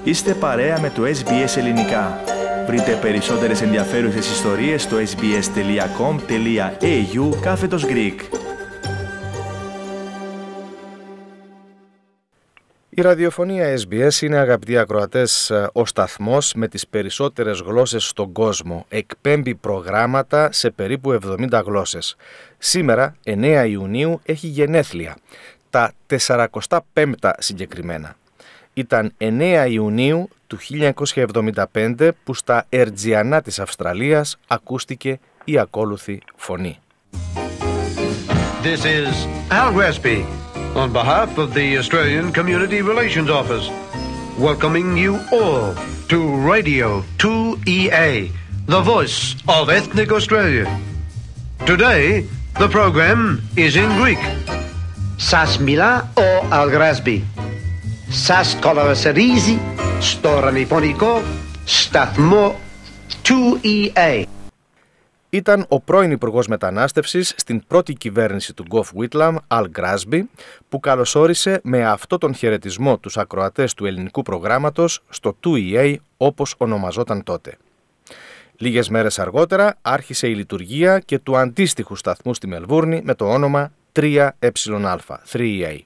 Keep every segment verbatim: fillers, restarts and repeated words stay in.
Είστε παρέα με το ες μπι ες Ελληνικά. Βρείτε περισσότερες ενδιαφέρουσες ιστορίες στο sbs.com.au κάθετος Greek. Η ραδιοφωνία ες μπι ες είναι, αγαπητοί ακροατές, ο σταθμός με τις περισσότερες γλώσσες στον κόσμο. Εκπέμπει προγράμματα σε περίπου εβδομήντα γλώσσες. Σήμερα, εννέα Ιουνίου, έχει γενέθλια. Τα τεσσαρακοστά πέμπτα συγκεκριμένα. Ήταν εννέα Ιουνίου του χίλια εννιακόσια εβδομήντα πέντε που στα Ερτζιανά της Αυστραλίας ακούστηκε η ακόλουθη φωνή. This is Al Gresby on behalf of the Australian Community Relations Office, welcoming you all to Radio two E A, the voice of ethnic Australia. Today, the program is in Greek. Σας μιλά ο Al Gresby. Σας καλωσορίζει στο ραδιοφωνικό σταθμό two E A. Ήταν ο πρώην Υπουργός Μετανάστευσης στην πρώτη κυβέρνηση του Gough Whitlam, Al Gresby, που καλωσόρισε με αυτό τον χαιρετισμό τους ακροατές του ελληνικού προγράμματος στο two E A, όπως ονομαζόταν τότε. Λίγες μέρες αργότερα άρχισε η λειτουργία και του αντίστοιχου σταθμού στη Μελβούρνη με το όνομα τρία Ε Α, three E A.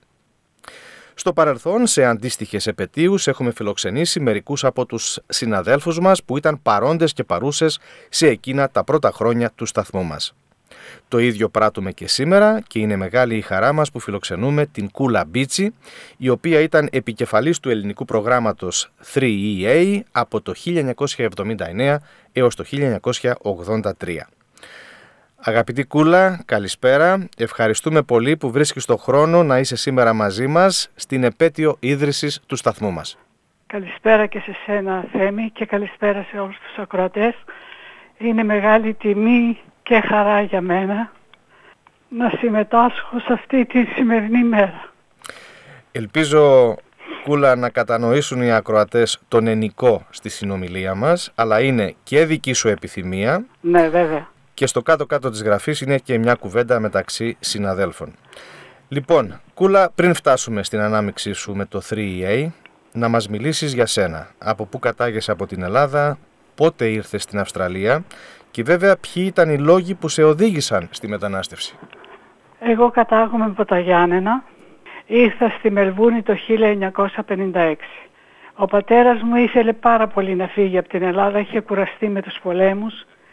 Στο παρελθόν, σε αντίστοιχες επετείους, έχουμε φιλοξενήσει μερικούς από τους συναδέλφους μας που ήταν παρόντες και παρούσες σε εκείνα τα πρώτα χρόνια του σταθμού μας. Το ίδιο πράττουμε και σήμερα και είναι μεγάλη η χαρά μας που φιλοξενούμε την Κούλα Μπίτσι, η οποία ήταν επικεφαλής του ελληνικού προγράμματος three E A από το χίλια εννιακόσια εβδομήντα εννέα έως το χίλια εννιακόσια ογδόντα τρία. Αγαπητή Κούλα, καλησπέρα. Ευχαριστούμε πολύ που βρίσκεις τον χρόνο να είσαι σήμερα μαζί μας στην επέτειο ίδρυσης του σταθμού μας. Καλησπέρα και σε σένα, Θέμη, και καλησπέρα σε όλους τους ακροατές. Είναι μεγάλη τιμή και χαρά για μένα να συμμετάσχω σε αυτή τη σημερινή μέρα. Ελπίζω, Κούλα, να κατανοήσουν οι ακροατές τον ενικό στη συνομιλία μας, αλλά είναι και δική σου επιθυμία. Ναι, βέβαια. Και στο κάτω-κάτω της γραφής είναι και μια κουβέντα μεταξύ συναδέλφων. Λοιπόν, Κούλα, πριν φτάσουμε στην ανάμειξή σου με το three E A, να μας μιλήσεις για σένα. Από πού κατάγεσαι από την Ελλάδα, πότε ήρθες στην Αυστραλία και βέβαια ποιοι ήταν οι λόγοι που σε οδήγησαν στη μετανάστευση. Εγώ κατάγομαι από τα Γιάννενα. Ήρθα στη Μελβούρνη το χίλια εννιακόσια πενήντα έξι. Ο πατέρας μου ήθελε πάρα πολύ να φύγει από την Ελλάδα, είχε κουραστεί με τους πολέμους.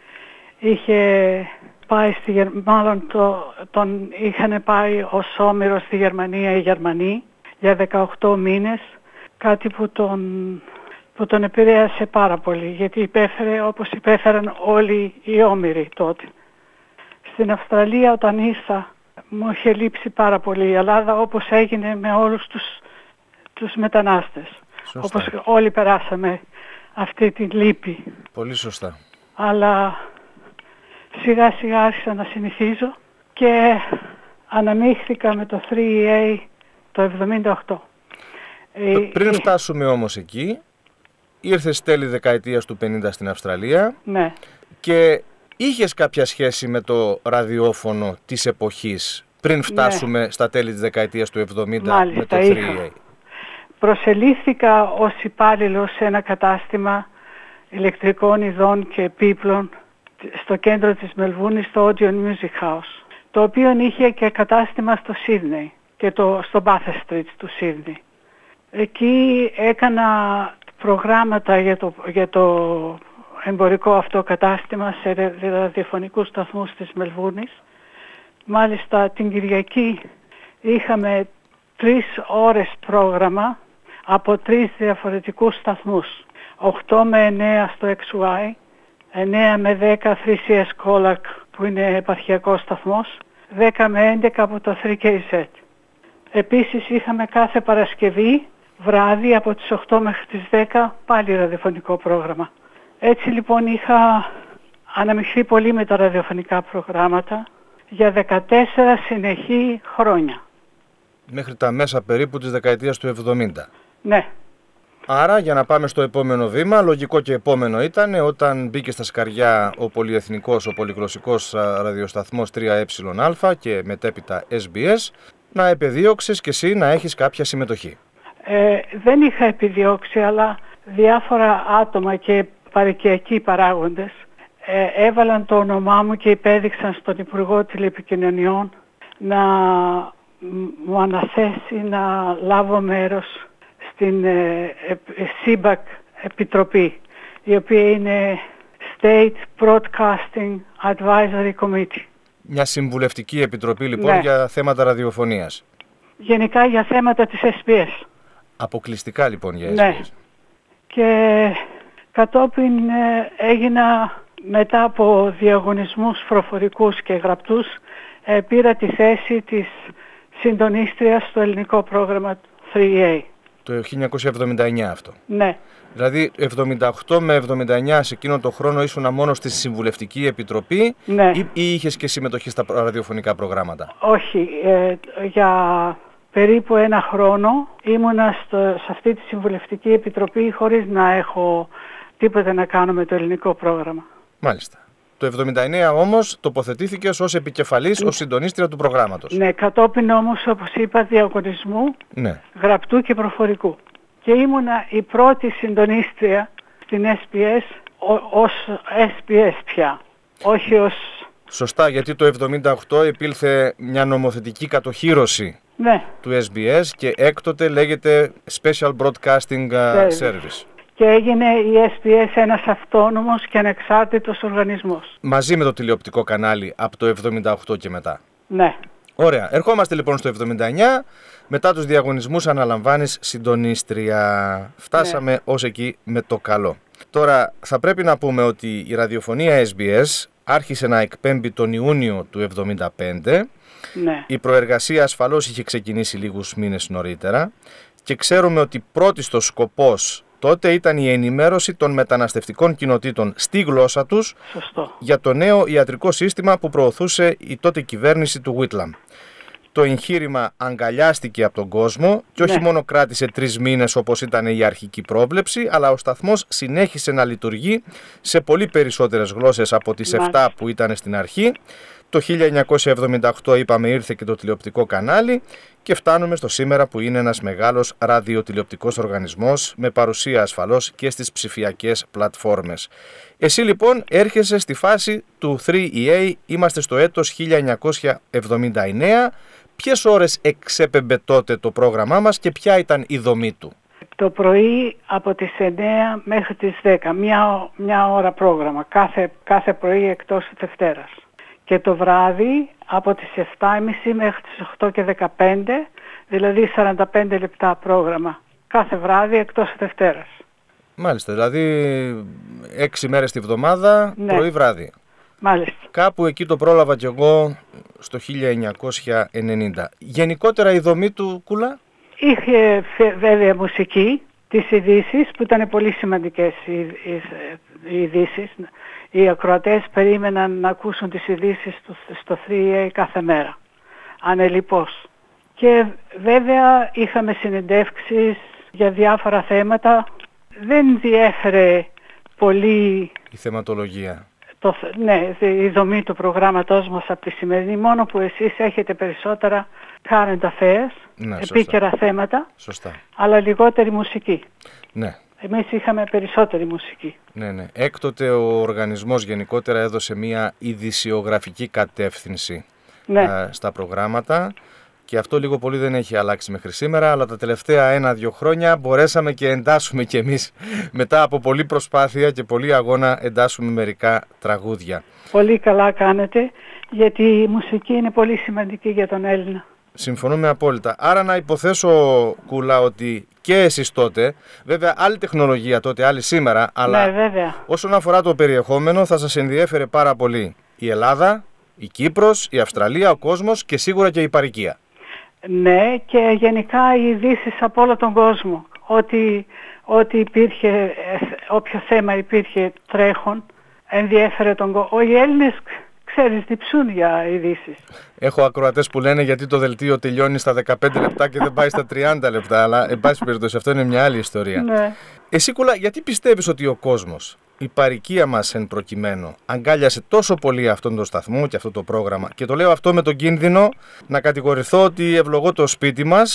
Είχε πάει στη Γερμανία, μάλλον το, τον είχαν πάει ως όμηρος στη Γερμανία οι Γερμανοί για δεκαοκτώ μήνες, κάτι που τον, που τον επηρέασε πάρα πολύ, γιατί υπέφερε όπως υπέφεραν όλοι οι όμηροι τότε. Στην Αυστραλία όταν ήρθα μου είχε λείψει πάρα πολύ η Ελλάδα, όπως έγινε με όλους τους, τους μετανάστες. Σωστά. Όπως όλοι περάσαμε αυτή τη λύπη. Πολύ σωστά. Αλλά σιγά σιγά άρχισα να συνηθίζω και αναμίχθηκα με το three E A το εβδομήντα οκτώ. Πριν φτάσουμε όμως εκεί, ήρθες τέλη δεκαετίας του πενήντα στην Αυστραλία. Ναι. Και είχες κάποια σχέση με το ραδιόφωνο της εποχής πριν φτάσουμε ναι. στα τέλη της δεκαετίας του εβδομήντα. Μάλιστα, με το three E A. Προσελήφθηκα ως υπάλληλος σε ένα κατάστημα ηλεκτρικών ειδών και επίπλων στο κέντρο της Μελβούρνης, στο Odeon Music House, το οποίο είχε και κατάστημα στο Σίδνεϊ και το, στο Bathurst Street του Σίδνεϊ. Εκεί έκανα προγράμματα για το, για το εμπορικό αυτό κατάστημα σε ραδιοφωνικούς σταθμούς της Μελβούρνης. Μάλιστα την Κυριακή είχαμε τρεις ώρες πρόγραμμα από τρεις διαφορετικούς σταθμούς. οκτώ με εννέα στο Εξ Γουάι, εννέα με δέκα three C S Colac που είναι επαρχιακός σταθμός, δέκα με έντεκα από το three K Z. Επίσης είχαμε κάθε Παρασκευή βράδυ από τις οκτώ μέχρι τις δέκα πάλι ραδιοφωνικό πρόγραμμα. Έτσι λοιπόν είχα αναμειχθεί πολύ με τα ραδιοφωνικά προγράμματα για δεκατέσσερα συνεχή χρόνια. Μέχρι τα μέσα περίπου της δεκαετίας του εβδομήντα. Ναι. Άρα, για να πάμε στο επόμενο βήμα, λογικό και επόμενο ήταν όταν μπήκε στα σκαριά ο πολυεθνικός, ο πολυγλωσσικός ραδιοσταθμός τρία Ε Α και μετέπειτα ες μπι ες, να επεδίωξες και εσύ να έχεις κάποια συμμετοχή. Ε, δεν είχα επιδιώξει, αλλά διάφορα άτομα και παροικιακοί παράγοντες ε, έβαλαν το όνομά μου και υπέδειξαν στον Υπουργό Τηλεπικοινωνιών να μου αναθέσει να λάβω μέρος στην ε, ΣΥΜΠΑΚ Επιτροπή, η οποία είναι State Broadcasting Advisory Committee. Μια συμβουλευτική επιτροπή λοιπόν, ναι, για θέματα ραδιοφωνίας. Γενικά για θέματα της ες μπι ες. Αποκλειστικά λοιπόν για ες μπι ες. Ναι. Και κατόπιν ε, έγινα μετά από διαγωνισμούς προφορικούς και γραπτούς, ε, πήρα τη θέση της συντονίστριας στο ελληνικό πρόγραμμα θρι ι έι. Το χίλια εννιακόσια εβδομήντα εννιά αυτό. Ναι. Δηλαδή εβδομήντα οκτώ με εβδομήντα εννιά σε εκείνο το χρόνο ήσουν μόνο στη Συμβουλευτική Επιτροπή, ναι, ή, ή είχες και συμμετοχή στα ραδιοφωνικά προγράμματα? Όχι. Ε, για περίπου ένα χρόνο ήμουνα στο, σε αυτή τη Συμβουλευτική Επιτροπή χωρίς να έχω τίποτα να κάνω με το ελληνικό πρόγραμμα. Μάλιστα. Το εβδομήντα εννιά όμως τοποθετήθηκες ως επικεφαλής, ναι, ως συντονίστρια του προγράμματος. Ναι, κατόπιν όμως, όπως είπα, διαγωνισμού, ναι, γραπτού και προφορικού. Και ήμουνα η πρώτη συντονίστρια στην ες μπι ες ως ες μπι ες πια, όχι ως... Σωστά, γιατί το εβδομήντα οκτώ επήλθε μια νομοθετική κατοχύρωση, ναι, του ες μπι ες και έκτοτε λέγεται Special Broadcasting Service. Και έγινε η ες μπι ες ένας αυτόνομος και ανεξάρτητος οργανισμός. Μαζί με το τηλεοπτικό κανάλι από το εβδομήντα οκτώ και μετά. Ναι. Ωραία. Ερχόμαστε λοιπόν στο εβδομήντα εννιά. Μετά τους διαγωνισμούς αναλαμβάνεις συντονίστρια. Φτάσαμε, ναι, ως εκεί με το καλό. Τώρα θα πρέπει να πούμε ότι η ραδιοφωνία ες μπι ες άρχισε να εκπέμπει τον Ιούνιο του εβδομήντα πέντε. Ναι. Η προεργασία ασφαλώς είχε ξεκινήσει λίγους μήνες νωρίτερα και ξέρουμε ότι πρώτιστος σκοπός τότε ήταν η ενημέρωση των μεταναστευτικών κοινοτήτων στη γλώσσα τους, σωστό, για το νέο ιατρικό σύστημα που προωθούσε η τότε κυβέρνηση του Whitlam. Το εγχείρημα αγκαλιάστηκε από τον κόσμο και όχι, ναι, μόνο κράτησε τρεις μήνες όπως ήταν η αρχική πρόβλεψη, αλλά ο σταθμός συνέχισε να λειτουργεί σε πολύ περισσότερες γλώσσες από τις επτά που ήταν στην αρχή. Το χίλια εννιακόσια εβδομήντα οκτώ είπαμε ήρθε και το τηλεοπτικό κανάλι και φτάνουμε στο σήμερα που είναι ένας μεγάλος ραδιοτηλεοπτικός οργανισμός με παρουσία ασφαλώς και στις ψηφιακές πλατφόρμες. Εσύ λοιπόν έρχεσαι στη φάση του θρι ι έι, είμαστε στο έτος χίλια εννιακόσια εβδομήντα εννέα. Ποιες ώρες εξέπεμπε τότε το πρόγραμμά μας και ποια ήταν η δομή του? Το πρωί από τις εννέα μέχρι τις δέκα, μια, μια ώρα πρόγραμμα, κάθε, κάθε πρωί εκτός Δευτέρας. Και το βράδυ από τις επτά και μισή μέχρι τις οκτώ και δεκαπέντε, δηλαδή σαράντα πέντε λεπτά πρόγραμμα. Κάθε βράδυ εκτός Δευτέρας. Μάλιστα, δηλαδή έξι μέρες τη βδομάδα, ναι, πρωί-βράδυ. Μάλιστα. Κάπου εκεί το πρόλαβα κι εγώ στο χίλια εννιακόσια ενενήντα. Γενικότερα η δομή του, Κούλα? Είχε βέβαια μουσική, τις ειδήσεις που ήταν πολύ σημαντικές οι, οι, οι ειδήσεις. Οι ακροατές περίμεναν να ακούσουν τις ειδήσεις στο θρι ι έι κάθε μέρα, ανελιπώς. Και βέβαια είχαμε συνεντεύξεις για διάφορα θέματα. Δεν διέφερε πολύ η θεματολογία. Το, ναι, η δομή του προγράμματός μας από τη σημερινή, μόνο που εσείς έχετε περισσότερα current affairs, ναι, επίκαιρα σωστά, θέματα, σωστά, αλλά λιγότερη μουσική. Ναι. Εμείς είχαμε περισσότερη μουσική. Ναι, ναι. Έκτοτε ο οργανισμός γενικότερα έδωσε μια ειδησιογραφική κατεύθυνση, ναι, α, στα προγράμματα και αυτό λίγο πολύ δεν έχει αλλάξει μέχρι σήμερα, αλλά τα τελευταία ένα-δύο χρόνια μπορέσαμε και εντάσσουμε κι εμείς μετά από πολλή προσπάθεια και πολλή αγώνα εντάσσουμε μερικά τραγούδια. Πολύ καλά κάνετε, γιατί η μουσική είναι πολύ σημαντική για τον Έλληνα. Συμφωνούμε απόλυτα. Άρα να υποθέσω, Κούλα, ότι και εσείς τότε, βέβαια άλλη τεχνολογία τότε, άλλη σήμερα, αλλά ναι, βέβαια, όσον αφορά το περιεχόμενο θα σας ενδιέφερε πάρα πολύ η Ελλάδα, η Κύπρος, η Αυστραλία, ο κόσμος και σίγουρα και η παροικία. Ναι, και γενικά οι ειδήσεις από όλο τον κόσμο. Ότι, ότι υπήρχε, όποιο θέμα υπήρχε τρέχον, ενδιέφερε τον κόσμο. Οι Έλληνες, ξέρεις, διψούν για ειδήσεις. Έχω ακροατές που λένε γιατί το δελτίο τελειώνει στα δεκαπέντε λεπτά και δεν πάει στα τριάντα λεπτά, αλλά εν πάση περιπτώσει αυτό είναι μια άλλη ιστορία. Ναι. Εσύ, Κούλα, γιατί πιστεύεις ότι ο κόσμος, η παροικία μας εν προκειμένου, αγκάλιασε τόσο πολύ αυτόν τον σταθμό και αυτό το πρόγραμμα? Και το λέω αυτό με τον κίνδυνο να κατηγορηθώ ότι ευλογώ το σπίτι μας,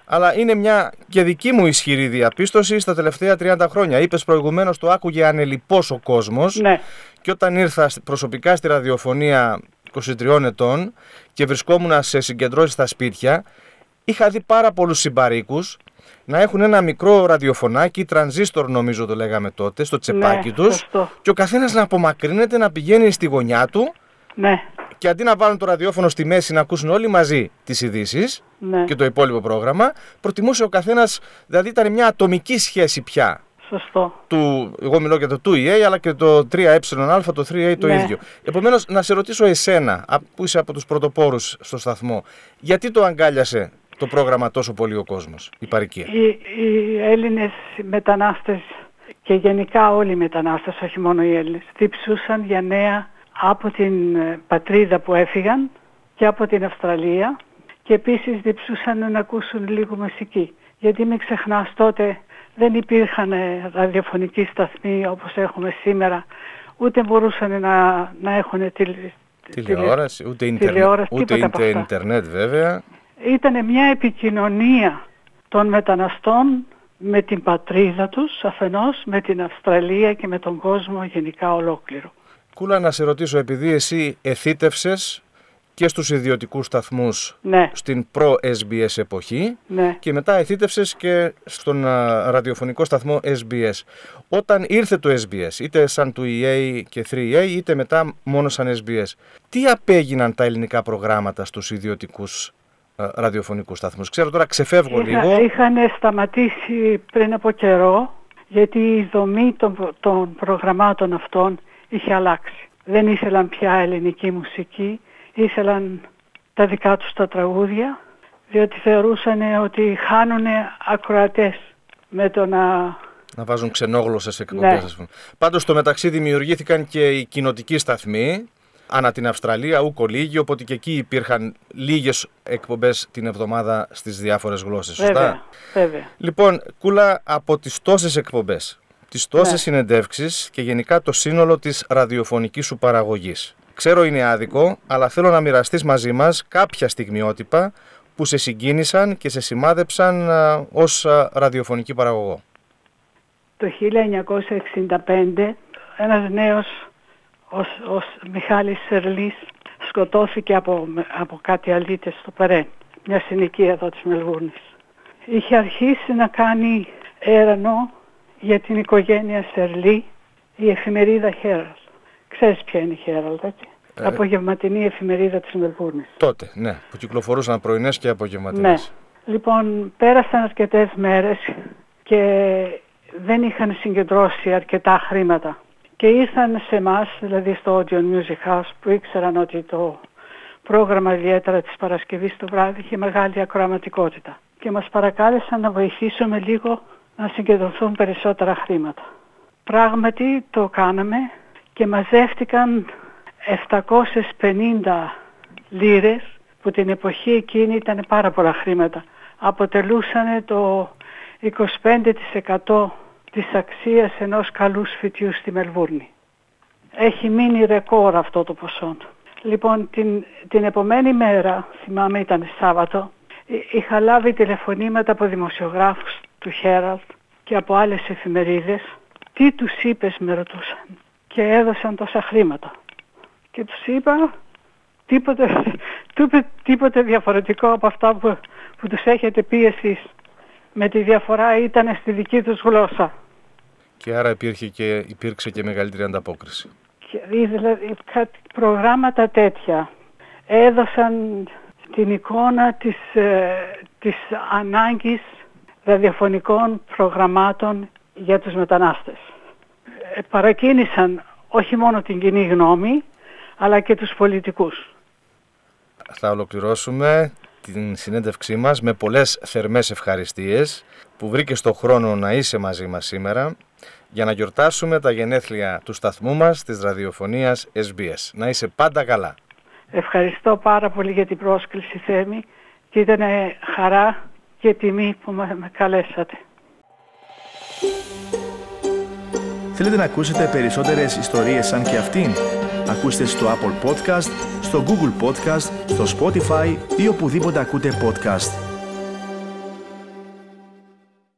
αλλά είναι μια και δική μου ισχυρή διαπίστωση στα τελευταία τριάντα χρόνια. Είπες προηγουμένως, το άκουγε ανελιπώς ο κόσμος. Ναι. Και όταν ήρθα προσωπικά στη ραδιοφωνία είκοσι τριών ετών και βρισκόμουν σε συγκεντρώσεις στα σπίτια, είχα δει πάρα πολλούς συμπαρίκους να έχουν ένα μικρό ραδιοφωνάκι, τρανζίστορ νομίζω το λέγαμε τότε, στο τσεπάκι, ναι, τους, σωστό. Και ο καθένας να απομακρύνεται, να πηγαίνει στη γωνιά του, ναι. Και αντί να βάλουν το ραδιόφωνο στη μέση να ακούσουν όλοι μαζί τις ειδήσεις, ναι, και το υπόλοιπο πρόγραμμα, προτιμούσε ο καθένας, δηλαδή ήταν μια ατομική σχέση πια. Σωστό. Του, εγώ μιλώ για το δύο ι έι αλλά και το τρία ε α, το τρία έι το, ναι, ίδιο. Επομένως, να σε ρωτήσω εσένα, που είσαι από τους πρωτοπόρους στο σταθμό, γιατί το αγκάλιασε το πρόγραμμα τόσο πολύ ο κόσμος, η παροικία? Οι, οι Έλληνες μετανάστες και γενικά όλοι οι μετανάστες, όχι μόνο οι Έλληνες, διψούσαν για νέα από την πατρίδα που έφυγαν και από την Αυστραλία, και επίσης διψούσαν να ακούσουν λίγο μουσική. Γιατί μην ξεχνάς, τότε δεν υπήρχαν ραδιοφωνικοί σταθμοί όπως έχουμε σήμερα, ούτε μπορούσαν να, να έχουν τηλε, τηλεόραση, ούτε, ίντερνετ, τηλεόραση, ούτε ίντε, ίντερνετ βέβαια. Ήταν μια επικοινωνία των μεταναστών με την πατρίδα τους αφενός, με την Αυστραλία και με τον κόσμο γενικά ολόκληρο. Κούλα, να σε ρωτήσω, επειδή εσύ εθήτευσες και στους ιδιωτικούς σταθμούς, ναι, στην προ-ες μπι ες εποχή, ναι, και μετά εθήτευσες και στον α, ραδιοφωνικό σταθμό ες μπι ες. Όταν ήρθε το ες μπι ες, είτε σαν δύο ι έι και τρία έι, είτε μετά μόνο σαν ες μπι ες, τι απέγιναν τα ελληνικά προγράμματα στους ιδιωτικούς α, ραδιοφωνικούς σταθμούς? Ξέρω τώρα ξεφεύγω Είχα, λίγο. Είχαν σταματήσει πριν από καιρό, γιατί η δομή των, των προγραμμάτων αυτών είχε αλλάξει. Δεν ήθελαν πια ελληνική μουσική, ήθελαν τα δικά τους τα τραγούδια, διότι θεωρούσαν ότι χάνουν ακροατές με το να... να βάζουν ξενόγλωσσες εκπομπές, ναι. Ας πούμε. Πάντως στο μεταξύ δημιουργήθηκαν και οι κοινοτικοί σταθμοί ανά την Αυστραλία, ούκο λίγοι, οπότε και εκεί υπήρχαν λίγες εκπομπές την εβδομάδα στις διάφορες γλώσσες, σωστά? Βέβαια, βέβαια. Λοιπόν, Κούλα, από τις τόσες εκπομπές, τις τόσες, ναι, συνεντεύξεις και γενικά το σύνολο της ραδιοφωνικής σου παραγωγής, ξέρω είναι άδικο, αλλά θέλω να μοιραστείς μαζί μας κάποια στιγμιότυπα που σε συγκίνησαν και σε σημάδεψαν α, ως α, ραδιοφωνική παραγωγό. Το χίλια εννιακόσια εξήντα πέντε ένας νέος, ο, ο Μιχάλης Σερλής, σκοτώθηκε από, από κάτι αλήτες στο Παρέν, μια συνοικία εδώ της Μελβούρνης. Είχε αρχίσει να κάνει έρανο για την οικογένεια Σερλή η εφημερίδα Herald. Ξέρεις ποια είναι η Herald, έτσι? Ε, απογευματινή εφημερίδα της Μελβούρνης. Τότε, ναι, που κυκλοφορούσαν πρωινές και απογευματινές. Ναι. Λοιπόν, πέρασαν αρκετές μέρες και δεν είχαν συγκεντρώσει αρκετά χρήματα. Και ήρθαν σε εμάς, δηλαδή στο Audio Music House, που ήξεραν ότι το πρόγραμμα ιδιαίτερα της Παρασκευής το βράδυ είχε μεγάλη ακροαματικότητα. Και μας παρακάλεσαν να βοηθήσουμε λίγο να συγκεντρωθούν περισσότερα χρήματα. Πράγματι το κάναμε και μαζεύτηκαν επτακόσιες πενήντα λίρες, που την εποχή εκείνη ήταν πάρα πολλά χρήματα. Αποτελούσαν το είκοσι πέντε τοις εκατό της αξίας ενός καλού σπιτιού στη Μελβούρνη. Έχει μείνει ρεκόρ αυτό το ποσό. Λοιπόν, την, την επομένη μέρα, θυμάμαι ήταν Σάββατο, είχα λάβει τηλεφωνήματα από δημοσιογράφους του Herald και από άλλες εφημερίδες. Τι τους είπες, με ρωτούσαν, και έδωσαν τόσα χρήματα. Και τους είπα τίποτε, τίποτε διαφορετικό από αυτά που, που τους έχετε πει εσείς. Με τη διαφορά ήταν στη δική τους γλώσσα. Και άρα υπήρχε και, υπήρξε και μεγαλύτερη ανταπόκριση. Και, δηλαδή, προγράμματα τέτοια έδωσαν την εικόνα της, ε, της ανάγκης ραδιοφωνικών προγραμμάτων για τους μετανάστες. Ε, παρακίνησαν όχι μόνο την κοινή γνώμη, αλλά και τους πολιτικούς. Θα ολοκληρώσουμε την συνέντευξή μας με πολλές θερμές ευχαριστίες που βρήκες το χρόνο να είσαι μαζί μας σήμερα για να γιορτάσουμε τα γενέθλια του σταθμού μας της ραδιοφωνίας ες μπι ες. Να είσαι πάντα καλά. Ευχαριστώ πάρα πολύ για την πρόσκληση, Θέμη, και ήταν χαρά και τιμή που με καλέσατε. Θέλετε να ακούσετε περισσότερες ιστορίες σαν και αυτήν? Ακούστε στο Apple Podcast, στο Google Podcast, στο Spotify ή οπουδήποτε ακούτε podcast.